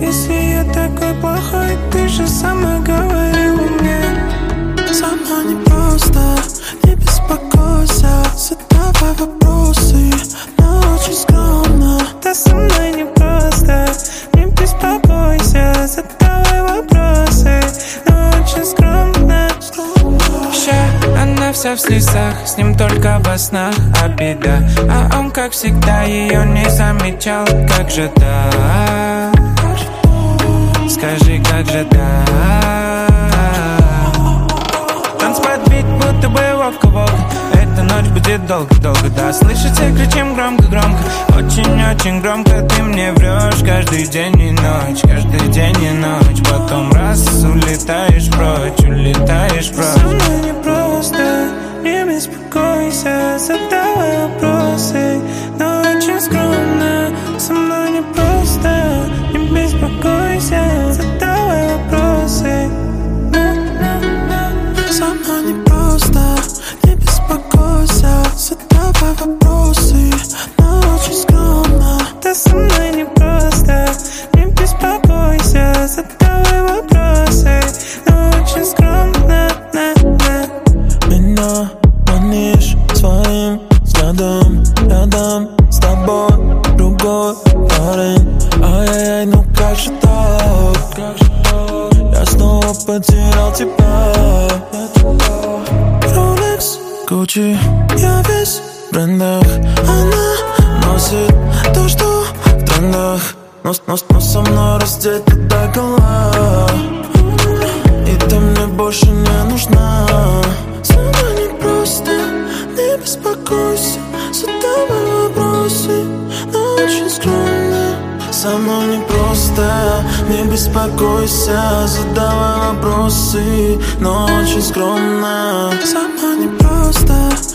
Если я такой плохой, ты же сама говорила мне. Со мной непросто, не беспокойся, задавай вопросы, но очень скромно. Да со мной непросто, не беспокойся, задавай вопросы, но очень скромно. Она вся в слезах, с ним только во снах обида. А он, как всегда, ее не замечал. Как же так? Скажи, как же так? Танцпад бит, будто бы вовка-вовка. Эта ночь будет долго-долго, да. Слышать все кричим громко-громко. Очень-очень громко ты мне врешь. Каждый день и ночь, каждый день и ночь. Потом раз улетаешь прочь, улетаешь прочь. Со мной непросто, не беспокойся, задавай вопросы, но очень скромно. Со мной непросто, не беспокойся, задавай вопросы. Со мной непросто, не беспокойся, задавай вопросы, но очень скромно. Да со мной непросто, не беспокойся, задавай вопросы, но очень скромно. Меня манишь своим взглядом, рядом с тобой другой парень. Ай-яй-яй, ну как же так? Я снова потерял тебя. Rolex, Gucci, я весь в брендах. Она носит то, что в трендах, но со мной раздета до гола. И ты мне больше не нужна. Со мной непросто, не беспокойся, задавай вопросы, но очень скромно. Со мной непросто, не беспокойся, задавай вопросы, но очень скромно. Со мной непросто,